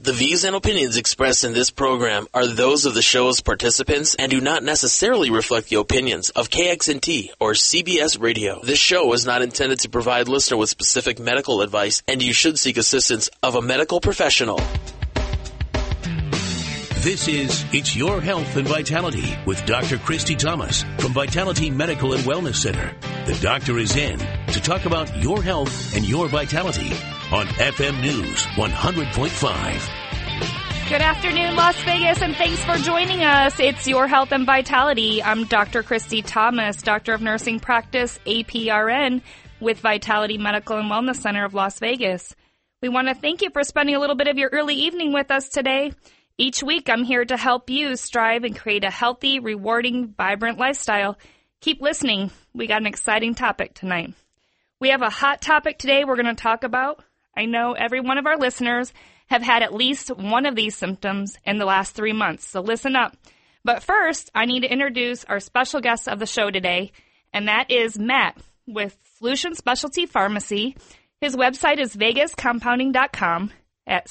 The views and opinions expressed in this program are those of the show's participants and do not necessarily reflect the opinions of KXNT or CBS Radio. This show is not intended to provide listener with specific medical advice, and you should seek assistance of a medical professional. This is It's Your Health and Vitality with Dr. Christy Thomas from Vitality Medical and Wellness Center. The doctor is in to talk about your health and your vitality on FM News 100.5. Good afternoon, Las Vegas, and thanks for joining us. It's Your Health and Vitality. I'm Dr. Christy Thomas, Doctor of Nursing Practice, APRN, with Vitality Medical and Wellness Center of Las Vegas. We want to thank you for spending a little bit of your early evening with us today. Each week, I'm here to help you strive and create a healthy, rewarding, vibrant lifestyle. Keep listening. We got an exciting topic tonight. We have a hot topic today we're going to talk about. I know every one of our listeners have had at least one of these symptoms in the last 3 months, so listen up. But first, I need to introduce our special guest of the show today, and that is Matt with Solution Specialty Pharmacy. His website is vegascompounding.com at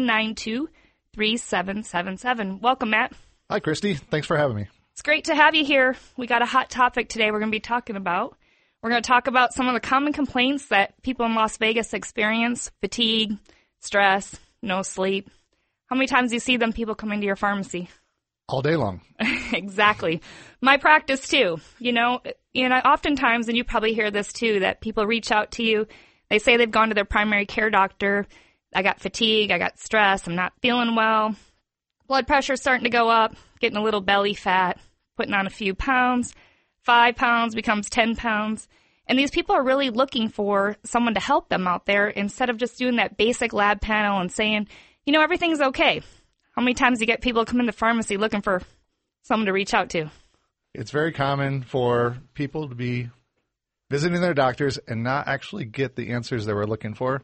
792-3777. Welcome, Matt. Hi, Christy. Thanks for having me. It's great to have you here. We got a hot topic today we're going to be talking about. We're going to talk about some of the common complaints that people in Las Vegas experience: fatigue, stress, no sleep. How many times do you see them people come into your pharmacy? All day long. Exactly. My practice, too. You know, oftentimes, and you probably hear this, too, that people reach out to you. They say they've gone to their primary care doctor. I got fatigue. I got stress. I'm not feeling well. Blood pressure's starting to go up, getting a little belly fat, putting on a few pounds. 5 pounds becomes 10 pounds. And these people are really looking for someone to help them out there instead of just doing that basic lab panel and saying, you know, everything's okay. How many times do you get people come in the pharmacy looking for someone to reach out to? It's very common for people to be visiting their doctors and not actually get the answers they were looking for.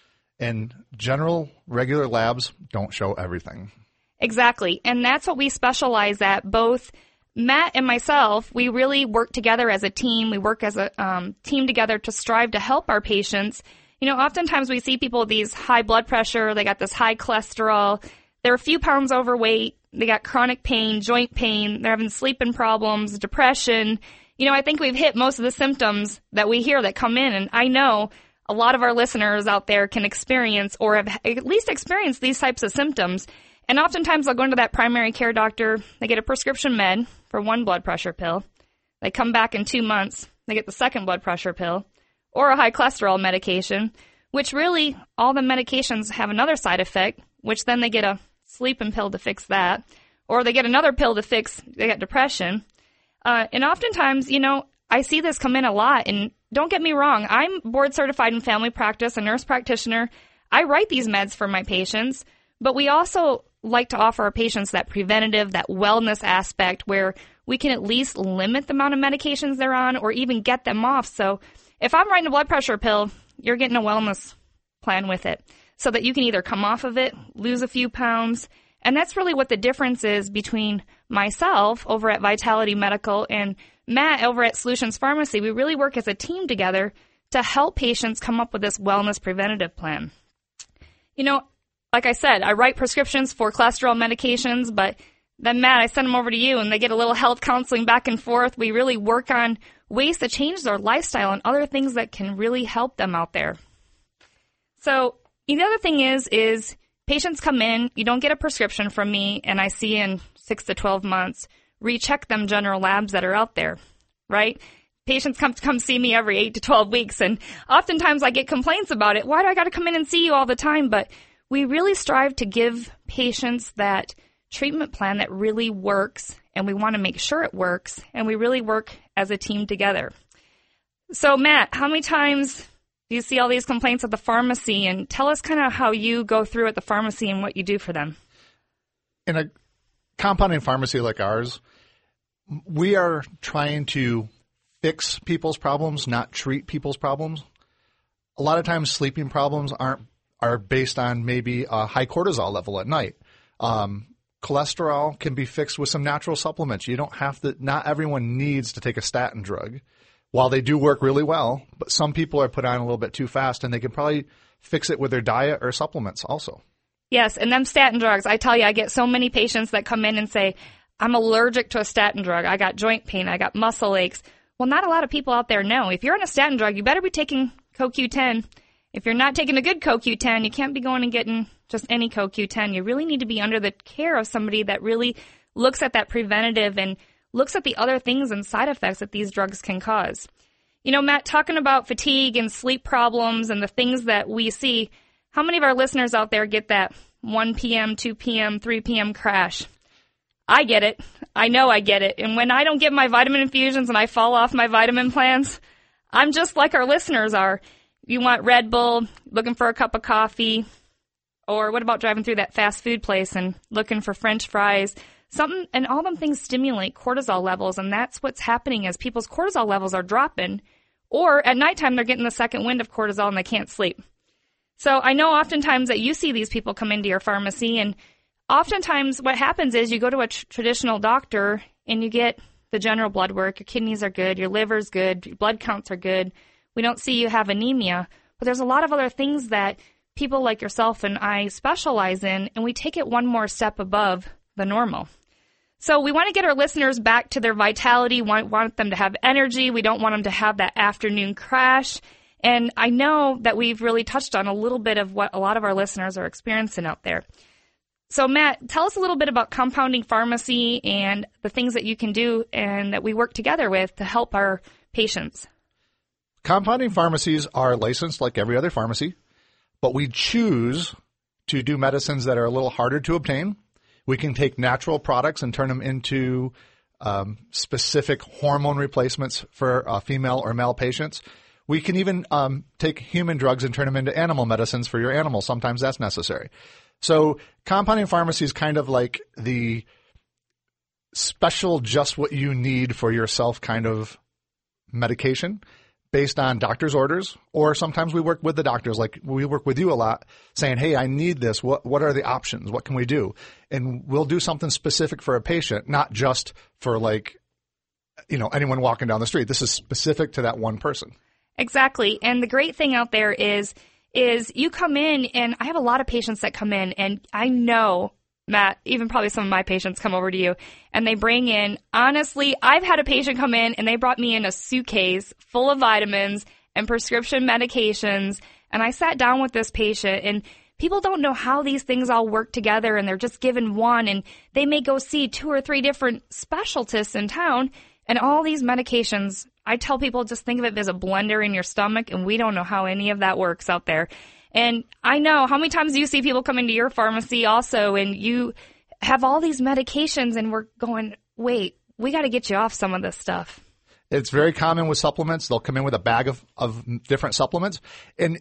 And general, regular labs don't show everything. Exactly. And that's what we specialize at. Both Matt and myself, we really work together as a team. We work as a team together to strive to help our patients. You know, oftentimes we see people with these high blood pressure, they got this high cholesterol, they're a few pounds overweight, they got chronic pain, joint pain, they're having sleeping problems, depression. You know, I think we've hit most of the symptoms that we hear that come in, and I know a lot of our listeners out there can experience or have at least experienced these types of symptoms. And oftentimes they'll go into that primary care doctor, they get a prescription med for one blood pressure pill. They come back in 2 months, they get the second blood pressure pill or a high cholesterol medication, which really all the medications have another side effect, which then they get a sleeping pill to fix that, or they get another pill to fix, they got depression. And oftentimes, you know, I see this come in a lot, and don't get me wrong, I'm board certified in family practice, a nurse practitioner. I write these meds for my patients, but we also like to offer our patients that preventative, that wellness aspect where we can at least limit the amount of medications they're on or even get them off. So if I'm writing a blood pressure pill, you're getting a wellness plan with it so that you can either come off of it, lose a few pounds. And that's really what the difference is between myself over at Vitality Medical and Matt over at Solutions Pharmacy. We really work as a team together to help patients come up with this wellness preventative plan. You know, like I said, I write prescriptions for cholesterol medications, but then, Matt, I send them over to you, and they get a little health counseling back and forth. We really work on ways to change their lifestyle and other things that can really help them out there. So the other thing is patients come in, you don't get a prescription from me, and I see in 6 to 12 months, recheck them general labs that are out there, right? Patients come see me every 8 to 12 weeks, and oftentimes I get complaints about it. Why do I got to come in and see you all the time? But we really strive to give patients that treatment plan that really works, and we want to make sure it works, and we really work as a team together. So, Matt, how many times do you see all these complaints at the pharmacy? And tell us kind of how you go through at the pharmacy and what you do for them. In a compounding pharmacy like ours, we are trying to fix people's problems, not treat people's problems. A lot of times sleeping problems are based on maybe a high cortisol level at night. Cholesterol can be fixed with some natural supplements. You don't have to, not everyone needs to take a statin drug. While they do work really well, but some people are put on a little bit too fast, and they can probably fix it with their diet or supplements also. Yes, and them statin drugs, I tell you, I get so many patients that come in and say, I'm allergic to a statin drug. I got joint pain. I got muscle aches. Well, not a lot of people out there know. If you're on a statin drug, you better be taking CoQ10. If you're not taking a good CoQ10, you can't be going and getting just any CoQ10. You really need to be under the care of somebody that really looks at that preventative and looks at the other things and side effects that these drugs can cause. You know, Matt, talking about fatigue and sleep problems and the things that we see, how many of our listeners out there get that 1 p.m., 2 p.m., 3 p.m. crash? I get it. I know I get it. And when I don't get my vitamin infusions and I fall off my vitamin plans, I'm just like our listeners are. You want Red Bull, looking for a cup of coffee, or what about driving through that fast food place and looking for French fries? Something, and all them things stimulate cortisol levels, and that's what's happening as people's cortisol levels are dropping, or at nighttime they're getting the second wind of cortisol and they can't sleep. So I know oftentimes that you see these people come into your pharmacy, and oftentimes what happens is you go to a traditional doctor and you get the general blood work. Your kidneys are good, your liver's good, your blood counts are good. We don't see you have anemia, but there's a lot of other things that people like yourself and I specialize in, and we take it one more step above the normal. So we want to get our listeners back to their vitality, want them to have energy. We don't want them to have that afternoon crash. And I know that we've really touched on a little bit of what a lot of our listeners are experiencing out there. So, Matt, tell us a little bit about compounding pharmacy and the things that you can do and that we work together with to help our patients. Compounding pharmacies are licensed like every other pharmacy, but we choose to do medicines that are a little harder to obtain. We can take natural products and turn them into specific hormone replacements for female or male patients. We can even take human drugs and turn them into animal medicines for your animals. Sometimes that's necessary. So compounding pharmacy is kind of like the special just what you need for yourself kind of medication based on doctor's orders, or sometimes we work with the doctors, like we work with you a lot, saying, hey, I need this. What are the options? What can we do? And we'll do something specific for a patient, not just for anyone walking down the street. This is specific to that one person. Exactly. And the great thing out there is you come in, and I have a lot of patients that come in, and I know, Matt, even probably some of my patients come over to you, and they bring in, honestly, I've had a patient come in, and they brought me in a suitcase full of vitamins and prescription medications, and I sat down with this patient, and people don't know how these things all work together, and they're just given one, and they may go see 2 or 3 different specialists in town, and all these medications, I tell people just think of it as a blender in your stomach, and we don't know how any of that works out there. And I know how many times do you see people come into your pharmacy also, and you have all these medications, and we're going, wait, we got to get you off some of this stuff. It's very common with supplements. They'll come in with a bag of different supplements, and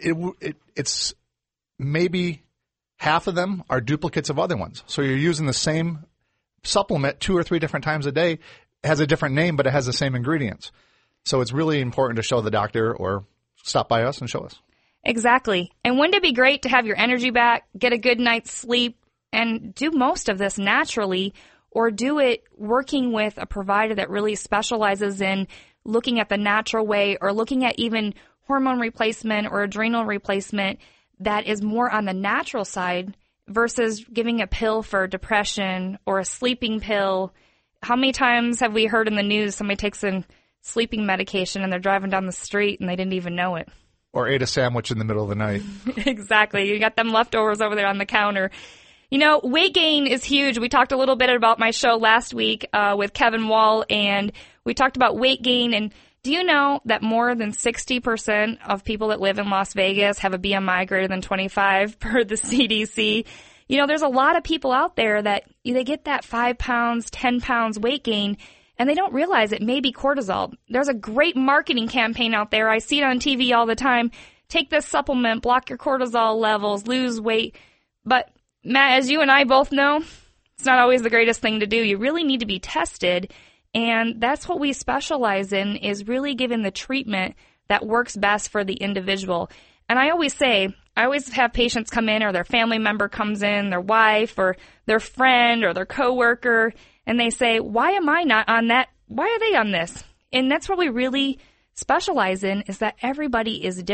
it's maybe half of them are duplicates of other ones. So you're using the same supplement 2 or 3 different times a day. It has a different name, but it has the same ingredients. So it's really important to show the doctor or stop by us and show us. Exactly. And wouldn't it be great to have your energy back, get a good night's sleep, and do most of this naturally, or do it working with a provider that really specializes in looking at the natural way, or looking at even hormone replacement or adrenal replacement that is more on the natural side versus giving a pill for depression or a sleeping pill. How many times have we heard in the news somebody takes a sleeping medication and they're driving down the street and they didn't even know it? Or ate a sandwich in the middle of the night. Exactly. You got them leftovers over there on the counter. You know, weight gain is huge. We talked a little bit about my show last week with Kevin Wall, and we talked about weight gain. And do you know that more than 60% of people that live in Las Vegas have a BMI greater than 25 per the CDC? You know, there's a lot of people out there that they get that 5 pounds, 10 pounds weight gain, and they don't realize it may be cortisol. There's a great marketing campaign out there. I see it on TV all the time. Take this supplement, block your cortisol levels, lose weight. But, Matt, as you and I both know, it's not always the greatest thing to do. You really need to be tested, and that's what we specialize in, is really giving the treatment that works best for the individual. And I always have patients come in, or their family member comes in, their wife or their friend or their coworker, and they say, why am I not on that? Why are they on this? And that's what we really specialize in, is that everybody is different.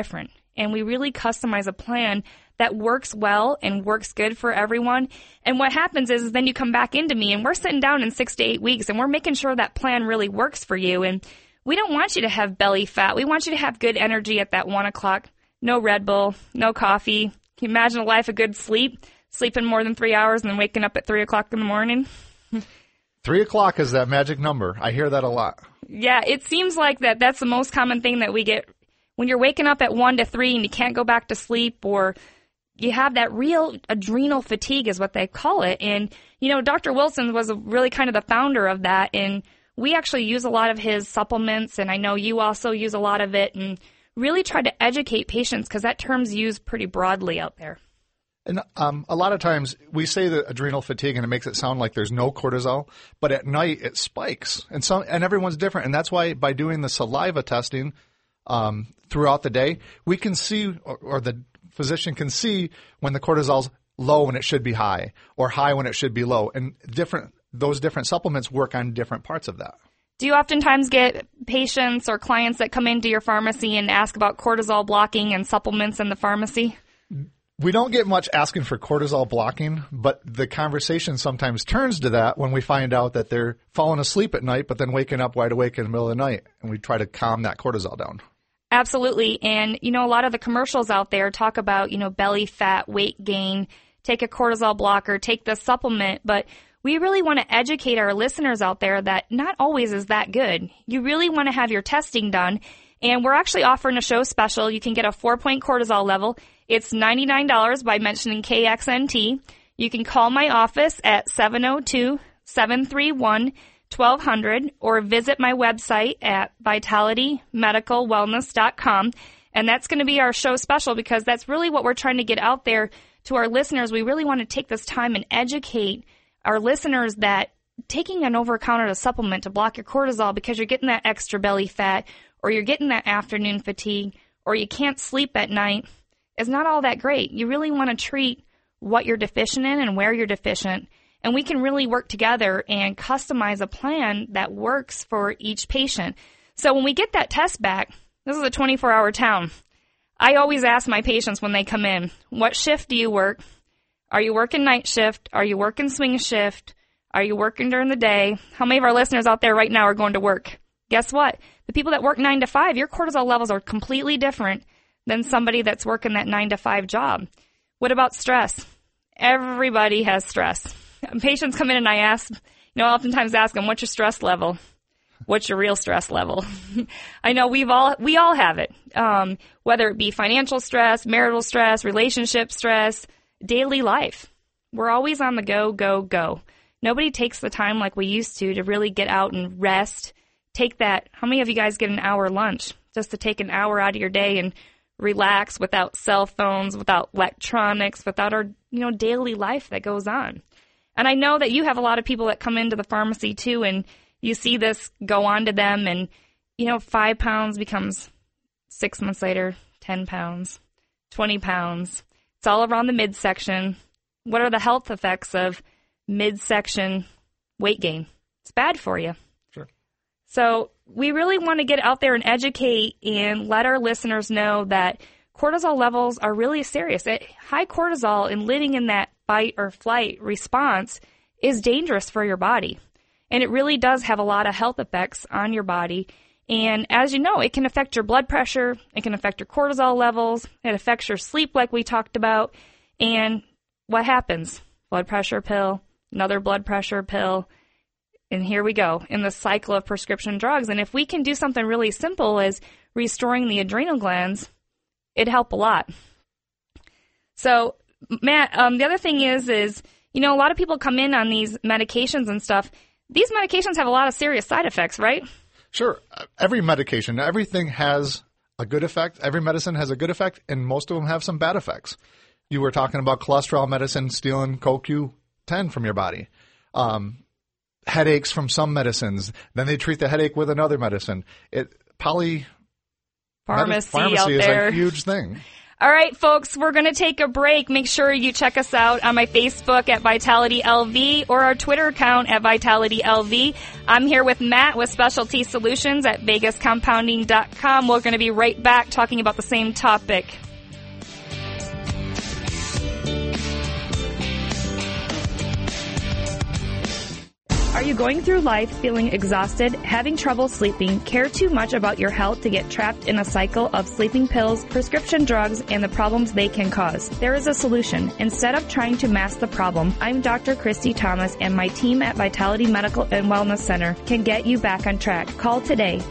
and we really customize a plan that works well and works good for everyone. And what happens is then you come back into me, and we're sitting down in 6 to 8 weeks, and we're making sure that plan really works for you. And we don't want you to have belly fat. We want you to have good energy at that 1 o'clock. No Red Bull, no coffee. Can you imagine a life of good sleep? Sleeping more than 3 hours and then waking up at 3 o'clock in the morning? 3 o'clock is that magic number. I hear that a lot. Yeah, it seems like that's the most common thing that we get when you're waking up at 1 to 3 and you can't go back to sleep, or you have that real adrenal fatigue is what they call it. And, Dr. Wilson was really kind of the founder of that, and we actually use a lot of his supplements, and I know you also use a lot of it, and really try to educate patients because that term's used pretty broadly out there. And a lot of times we say the adrenal fatigue, and it makes it sound like there's no cortisol, but at night it spikes, and everyone's different. And that's why by doing the saliva testing throughout the day, we can see, or the physician can see when the cortisol's low when it should be high, or high when it should be low. And those different supplements work on different parts of that. Do you oftentimes get patients or clients that come into your pharmacy and ask about cortisol blocking and supplements in the pharmacy? We don't get much asking for cortisol blocking, but the conversation sometimes turns to that when we find out that they're falling asleep at night but then waking up wide awake in the middle of the night, and we try to calm that cortisol down. Absolutely. And, a lot of the commercials out there talk about, belly fat, weight gain, take a cortisol blocker, take the supplement, but we really want to educate our listeners out there that not always is that good. You really want to have your testing done, and we're actually offering a show special. You can get a 4-point cortisol level. It's $99 by mentioning KXNT. You can call my office at 702-731-1200 or visit my website at vitalitymedicalwellness.com. And that's going to be our show special because that's really what we're trying to get out there to our listeners. We really want to take this time and educate our listeners that taking an over-the-counter supplement to block your cortisol because you're getting that extra belly fat, or you're getting that afternoon fatigue, or you can't sleep at night is not all that great. You really want to treat what you're deficient in and where you're deficient, and we can really work together and customize a plan that works for each patient. So when we get that test back, this is a 24-hour town. I always ask my patients when they come in, what shift do you work? Are you working night shift? Are you working swing shift? Are you working during the day? How many of our listeners out there right now are going to work? Guess what? The people that work 9 to 5, your cortisol levels are completely different than somebody that's working that 9 to 5 job. What about stress? Everybody has stress. Patients come in and I oftentimes ask them, what's your stress level? What's your real stress level? I know we all have it, whether it be financial stress, marital stress, relationship stress, daily life. We're always on the go, go, go. Nobody takes the time like we used to really get out and rest. Take that. How many of you guys get an hour lunch just to take an hour out of your day and relax without cell phones, without electronics, without our, daily life that goes on? And I know that you have a lot of people that come into the pharmacy too, and you see this go on to them, and, 5 pounds becomes 6 months later, 10 pounds, 20 pounds. It's all around the midsection. What are the health effects of midsection weight gain? It's bad for you. Sure. So we really want to get out there and educate and let our listeners know that cortisol levels are really serious. High cortisol and living in that fight or flight response is dangerous for your body. And it really does have a lot of health effects on your body. And as you know, it can affect your blood pressure. It can affect your cortisol levels. It affects your sleep like we talked about. And what happens? Blood pressure pill, another blood pressure pill. And here we go in the cycle of prescription drugs. And if we can do something really simple as restoring the adrenal glands, it'd help a lot. So, Matt, the other thing is, a lot of people come in on these medications and stuff. These medications have a lot of serious side effects, right? Sure. Every medication, everything has a good effect. Every medicine has a good effect, and most of them have some bad effects. You were talking about cholesterol medicine stealing CoQ10 from your body. Headaches from some medicines. Then they treat the headache with another medicine. Pharmacy out is there. a huge thing. All right, folks, we're going to take a break. Make sure you check us out on my Facebook at Vitality LV or our Twitter account at Vitality LV. I'm here with Matt with Specialty Solutions at VegasCompounding.com. We're going to be right back talking about the same topic. Are you going through life feeling exhausted, having trouble sleeping, care too much about your health to get trapped in a cycle of sleeping pills, prescription drugs, and the problems they can cause? There is a solution. Instead of trying to mask the problem, I'm Dr. Christy Thomas, and my team at Vitality Medical and Wellness Center can get you back on track. Call today,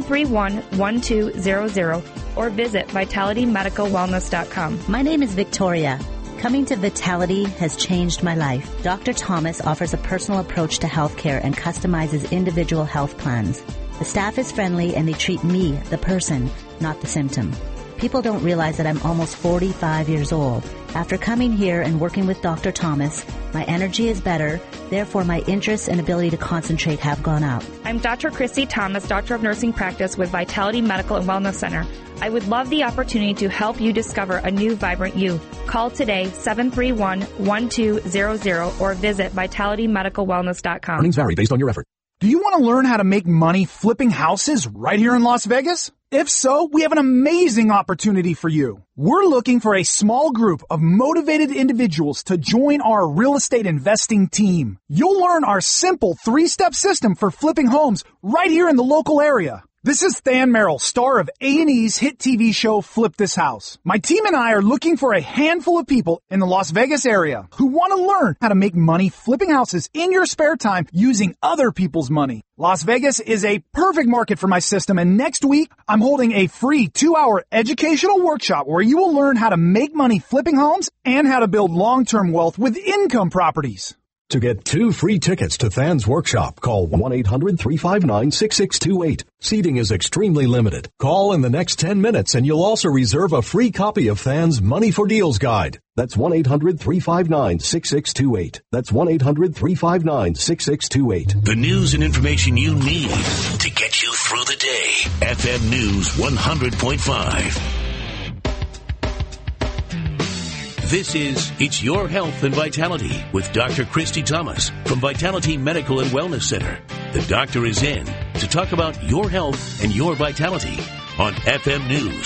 731-1200, or visit VitalityMedicalWellness.com. My name is Victoria. Coming to Vitality has changed my life. Dr. Thomas offers a personal approach to healthcare and customizes individual health plans. The staff is friendly and they treat me, the person, not the symptom. People don't realize that I'm almost 45 years old. After coming here and working with Dr. Thomas, my energy is better, therefore my interest and ability to concentrate have gone up. I'm Dr. Christy Thomas, Doctor of Nursing Practice with Vitality Medical and Wellness Center. I would love the opportunity to help you discover a new vibrant you. Call today, 731-1200, or visit VitalityMedicalWellness.com. Earnings vary based on your effort. Do you want to learn how to make money flipping houses right here in Las Vegas? If so, we have an amazing opportunity for you. We're looking for a small group of motivated individuals to join our real estate investing team. You'll learn our simple 3-step system for flipping homes right here in the local area. This is Than Merrill, star of A&E's hit TV show Flip This House. My team and I are looking for a handful of people in the Las Vegas area who want to learn how to make money flipping houses in your spare time using other people's money. Las Vegas is a perfect market for my system, and next week I'm holding a free 2-hour educational workshop where you will learn how to make money flipping homes and how to build long-term wealth with income properties. To get 2 free tickets to Than's workshop, call 1-800-359-6628. Seating is extremely limited. Call in the next 10 minutes and you'll also reserve a free copy of Than's Money for Deals Guide. That's 1-800-359-6628. That's 1-800-359-6628. The news and information you need to get you through the day. FM News 100.5. This is It's Your Health and Vitality with Dr. Christy Thomas from Vitality Medical and Wellness Center. The doctor is in to talk about your health and your vitality on FM News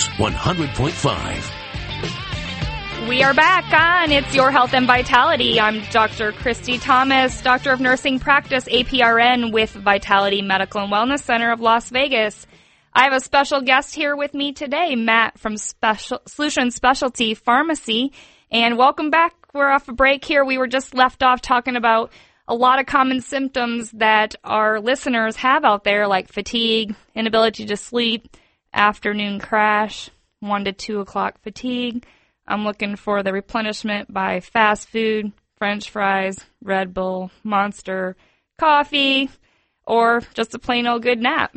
100.5. We are back on It's Your Health and Vitality. I'm Dr. Christy Thomas, Doctor of Nursing Practice, APRN with Vitality Medical and Wellness Center of Las Vegas. I have a special guest here with me today, Matt from Solution Specialty Pharmacy. And welcome back. We're off a break here. We were just left off talking about a lot of common symptoms that our listeners have out there, like fatigue, inability to sleep, afternoon crash, 1 to 2 o'clock fatigue. I'm looking for the replenishment by fast food, French fries, Red Bull, Monster, coffee, or just a plain old good nap.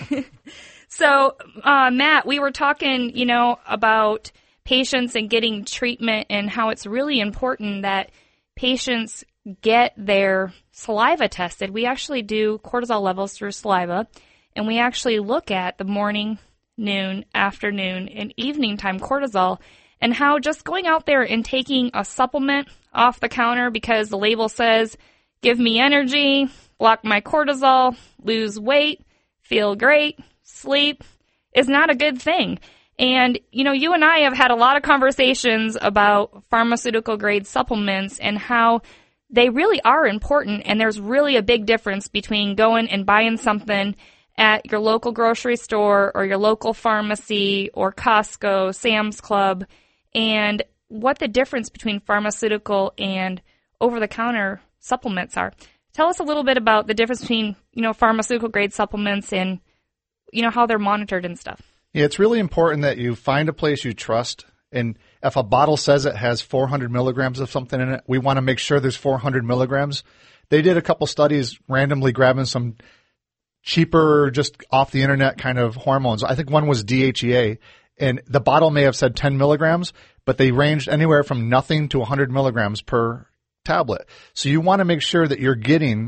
So, Matt, we were talking, about patients and getting treatment and how it's really important that patients get their saliva tested. We actually do cortisol levels through saliva, and we actually look at the morning, noon, afternoon, and evening time cortisol, and how just going out there and taking a supplement off the counter because the label says, give me energy, block my cortisol, lose weight, feel great, sleep, is not a good thing. And, you and I have had a lot of conversations about pharmaceutical-grade supplements and how they really are important, and there's really a big difference between going and buying something at your local grocery store or your local pharmacy or Costco, Sam's Club, and what the difference between pharmaceutical and over-the-counter supplements are. Tell us a little bit about the difference between, pharmaceutical-grade supplements and, how they're monitored and stuff. Yeah, it's really important that you find a place you trust. And if a bottle says it has 400 milligrams of something in it, we want to make sure there's 400 milligrams. They did a couple studies randomly grabbing some cheaper, just off the internet kind of hormones. I think one was DHEA. And the bottle may have said 10 milligrams, but they ranged anywhere from nothing to 100 milligrams per tablet. So you want to make sure that you're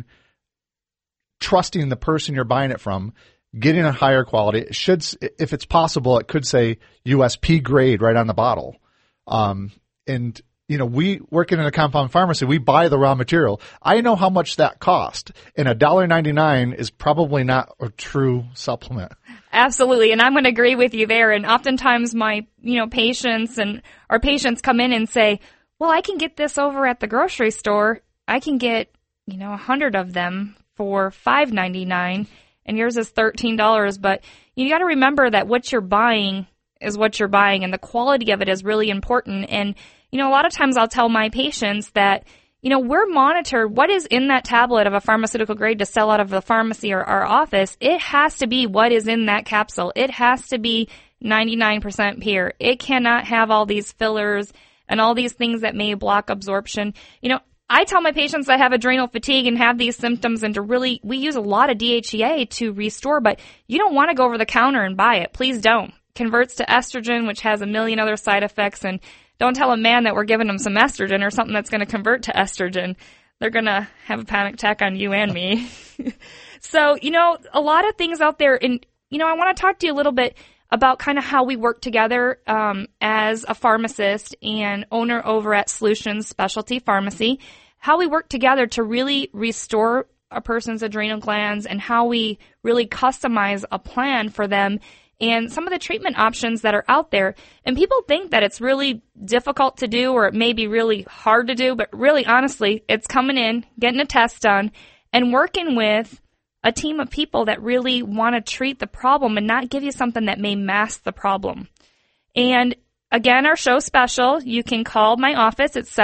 trusting the person you're buying it from, getting a higher quality. It should, if it's possible, it could say USP grade right on the bottle. And we working in a compound pharmacy, we buy the raw material. I know how much that cost, and $1.99 is probably not a true supplement. Absolutely, and I'm going to agree with you there. And oftentimes my, patients and our patients come in and say, well, I can get this over at the grocery store. I can get, 100 of them for $5.99, and yours is $13. But you got to remember that what you're buying is what you're buying, and the quality of it is really important. And a lot of times I'll tell my patients that, we're monitored. What is in that tablet of a pharmaceutical grade to sell out of the pharmacy or our office? It has to be what is in that capsule. It has to be 99% pure. It cannot have all these fillers and all these things that may block absorption. I tell my patients that have adrenal fatigue and have these symptoms and we use a lot of DHEA to restore, but you don't want to go over the counter and buy it. Please don't. Converts to estrogen, which has a million other side effects, and don't tell a man that we're giving him some estrogen or something that's going to convert to estrogen. They're going to have a panic attack on you and me. So, a lot of things out there. And, I want to talk to you a little bit about kind of how we work together as a pharmacist and owner over at Solutions Specialty Pharmacy, how we work together to really restore a person's adrenal glands and how we really customize a plan for them and some of the treatment options that are out there. And people think that it's really difficult to do or it may be really hard to do, but really, honestly, it's coming in, getting a test done, and working with a team of people that really want to treat the problem and not give you something that may mask the problem. And again, our show special, you can call my office at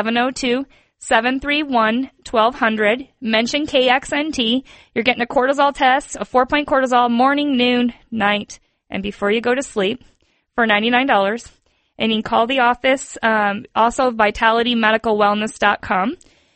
702-731-1200. Mention KXNT. You're getting a cortisol test, a 4-point cortisol, morning, noon, night, and before you go to sleep for $99. And you can call the office, also vitalitymedicalwellness.com.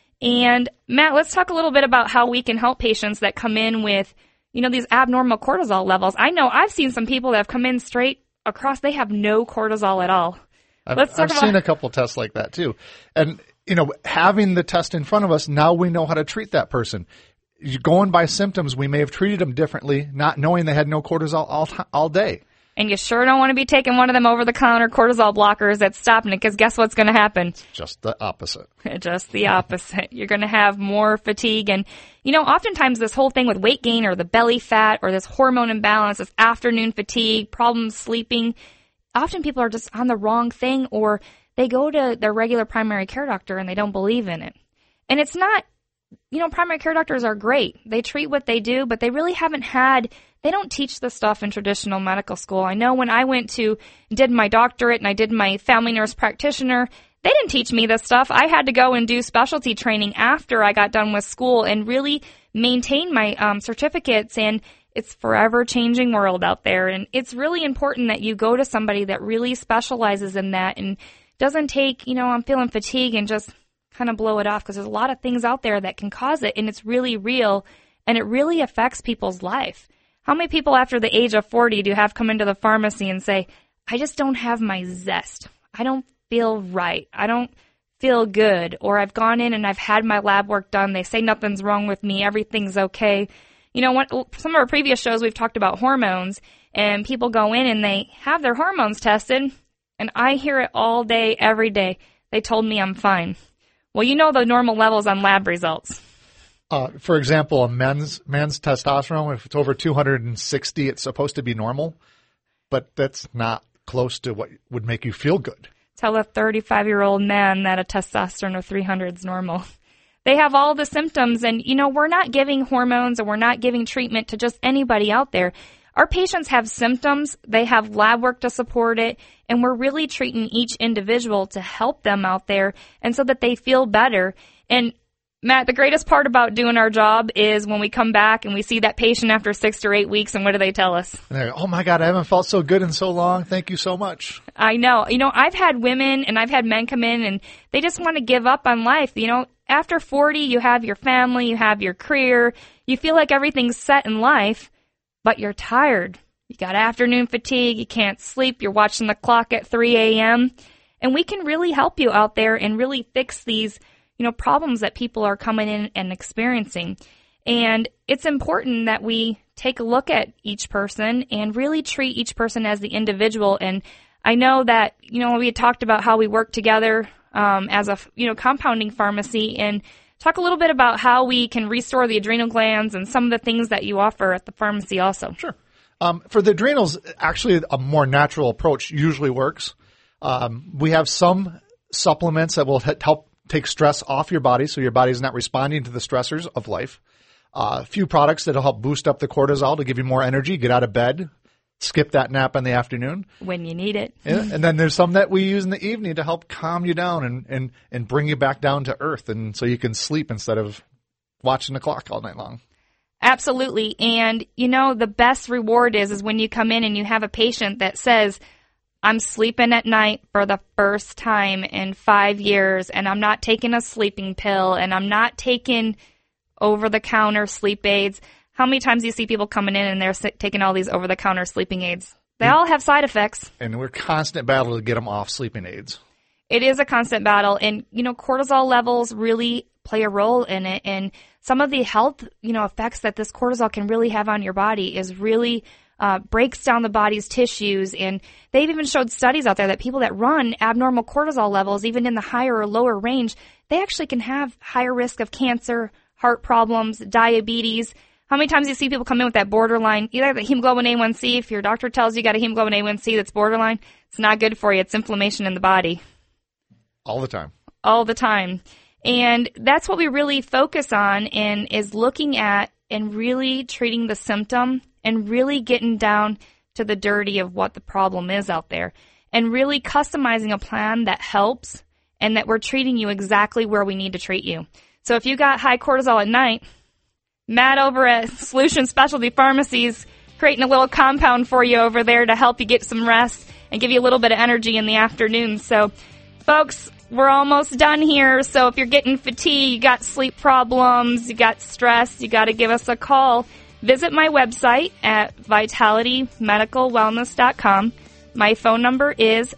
And Matt, let's talk a little bit about how we can help patients that come in with, these abnormal cortisol levels. I know I've seen some people that have come in straight across, they have no cortisol at all. I've seen a couple tests like that too. And, having the test in front of us, now we know how to treat that person. Going by symptoms, we may have treated them differently, not knowing they had no cortisol all day. And you sure don't want to be taking one of them over-the-counter cortisol blockers that's stopping it, because guess what's going to happen? It's just the opposite. Just the opposite. You're going to have more fatigue. And, oftentimes this whole thing with weight gain or the belly fat or this hormone imbalance, this afternoon fatigue, problems sleeping, often people are just on the wrong thing, or they go to their regular primary care doctor and they don't believe in it. And it's not, primary care doctors are great. They treat what they do, but they really they don't teach this stuff in traditional medical school. I know when I did my doctorate and I did my family nurse practitioner, they didn't teach me this stuff. I had to go and do specialty training after I got done with school and really maintain my certificates. And it's forever changing world out there. And it's really important that you go to somebody that really specializes in that and doesn't take, I'm feeling fatigue and just kind of blow it off, because there's a lot of things out there that can cause it, and it's really real, and it really affects people's life. How many people after the age of 40 do you have come into the pharmacy and say, I just don't have my zest. I don't feel right. I don't feel good. Or I've gone in and I've had my lab work done. They say nothing's wrong with me. Everything's okay. Some of our previous shows we've talked about hormones, and people go in and they have their hormones tested, and I hear it all day, every day. They told me I'm fine. Well, the normal levels on lab results. For example, a man's testosterone, if it's over 260, it's supposed to be normal, but that's not close to what would make you feel good. Tell a 35-year-old man that a testosterone of 300 is normal. They have all the symptoms, and, we're not giving hormones and we're not giving treatment to just anybody out there. Our patients have symptoms, they have lab work to support it, and we're really treating each individual to help them out there and so that they feel better. And Matt, the greatest part about doing our job is when we come back and we see that patient after 6 or 8 weeks, and what do they tell us? Oh my God, I haven't felt so good in so long. Thank you so much. I know. I've had women and I've had men come in and they just want to give up on life. After 40, you have your family, you have your career, you feel like everything's set in life, but you're tired. You got afternoon fatigue, you can't sleep, you're watching the clock at 3 a.m. And we can really help you out there and really fix these, problems that people are coming in and experiencing. And it's important that we take a look at each person and really treat each person as the individual. And I know that, we had talked about how we work together as a, compounding pharmacy, and talk a little bit about how we can restore the adrenal glands and some of the things that you offer at the pharmacy also. Sure. For the adrenals, actually a more natural approach usually works. We have some supplements that will help take stress off your body so your body's not responding to the stressors of life. A few products that will help boost up the cortisol to give you more energy, get out of bed, skip that nap in the afternoon. When you need it. Yeah. And then there's some that we use in the evening to help calm you down and bring you back down to earth, and so you can sleep instead of watching the clock all night long. Absolutely. And, the best reward is when you come in and you have a patient that says, I'm sleeping at night for the first time in 5 years, and I'm not taking a sleeping pill, and I'm not taking over-the-counter sleep aids. How many times do you see people coming in and they're taking all these over-the-counter sleeping aids? They all have side effects. And we're constant battle to get them off sleeping aids. It is a constant battle. And, cortisol levels really play a role in it. And some of the health, effects that this cortisol can really have on your body is really breaks down the body's tissues. And they've even showed studies out there that people that run abnormal cortisol levels, even in the higher or lower range, they actually can have higher risk of cancer, heart problems, diabetes. How many times do you see people come in with that borderline, either the hemoglobin A1C, if your doctor tells you got a hemoglobin A1C that's borderline, it's not good for you. It's inflammation in the body. All the time. All the time. And that's what we really focus on and is looking at and really treating the symptom and really getting down to the dirty of what the problem is out there and really customizing a plan that helps and that we're treating you exactly where we need to treat you. So if you got high cortisol at night, Matt over at Solution Specialty Pharmacies creating a little compound for you over there to help you get some rest and give you a little bit of energy in the afternoon. So, folks, we're almost done here. So if you're getting fatigue, you got sleep problems, you got stress, you got to give us a call. Visit my website at vitalitymedicalwellness.com. My phone number is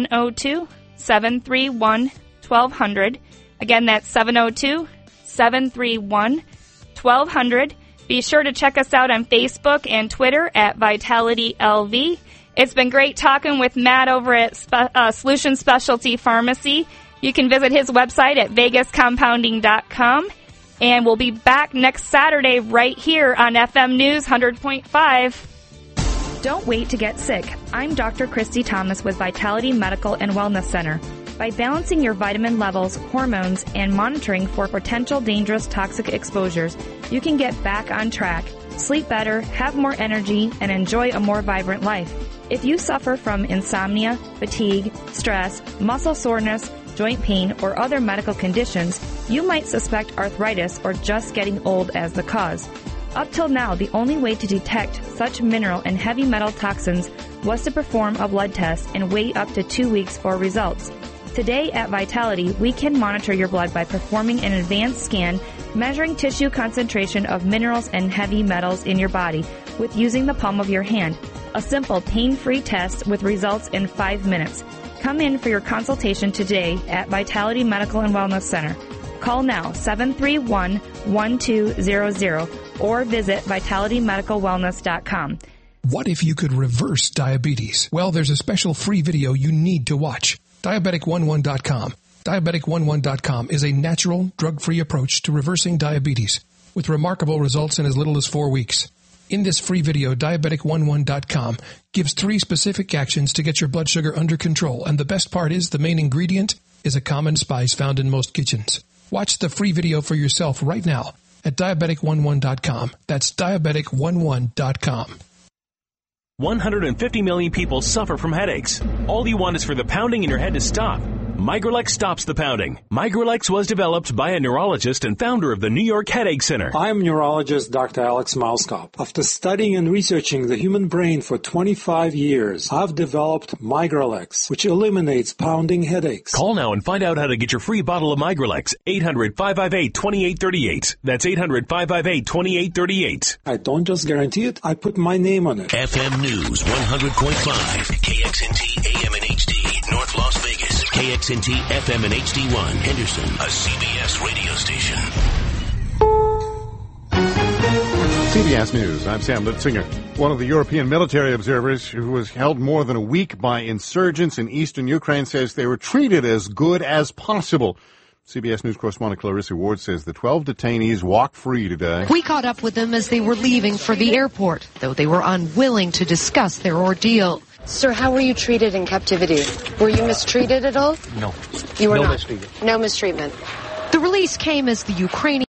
702-731-1200. Again, that's 702-731-1200. Be sure to check us out on Facebook and Twitter at VitalityLV. It's been great talking with Matt over at Solution Specialty Pharmacy. You can visit his website at vegascompounding.com. And we'll be back next Saturday right here on FM News 100.5. Don't wait to get sick. I'm Dr. Christy Thomas with Vitality Medical and Wellness Center. By balancing your vitamin levels, hormones, and monitoring for potential dangerous toxic exposures, you can get back on track, sleep better, have more energy, and enjoy a more vibrant life. If you suffer from insomnia, fatigue, stress, muscle soreness, joint pain, or other medical conditions, you might suspect arthritis or just getting old as the cause. Up till now, the only way to detect such mineral and heavy metal toxins was to perform a blood test and wait up to 2 weeks for results. Today at Vitality, we can monitor your blood by performing an advanced scan, measuring tissue concentration of minerals and heavy metals in your body with using the palm of your hand. A simple, pain-free test with results in 5 minutes. Come in for your consultation today at Vitality Medical and Wellness Center. Call now, 731-1200, or visit vitalitymedicalwellness.com. What if you could reverse diabetes? Well, there's a special free video you need to watch. Diabetic11.com. Diabetic11.com is a natural, drug-free approach to reversing diabetes with remarkable results in as little as 4 weeks. In this free video, Diabetic11.com gives 3 specific actions to get your blood sugar under control, and the best part is the main ingredient is a common spice found in most kitchens. Watch the free video for yourself right now at Diabetic11.com. That's Diabetic11.com. 150 million people suffer from headaches. All you want is for the pounding in your head to stop. Migralex stops the pounding. Migralex was developed by a neurologist and founder of the New York Headache Center. I'm neurologist Dr. Alex Mauskop. After studying and researching the human brain for 25 years, I've developed Migralex, which eliminates pounding headaches. Call now and find out how to get your free bottle of Migralex. 800-558-2838. That's 800-558-2838. I don't just guarantee it, I put my name on it. FM News 100.5, KXNT AM and HD, North Las Vegas. KXNT FM and HD1, Henderson, a CBS radio station. See, CBS News, I'm Sam Litzinger. One of the European military observers who was held more than a week by insurgents in eastern Ukraine says they were treated as good as possible. CBS News correspondent Clarissa Ward says the 12 detainees walked free today. We caught up with them as they were leaving for the airport, though they were unwilling to discuss their ordeal. Sir, how were you treated in captivity? Were you mistreated at all? No. You were no not? Mistreatment. No mistreatment. The release came as the Ukrainian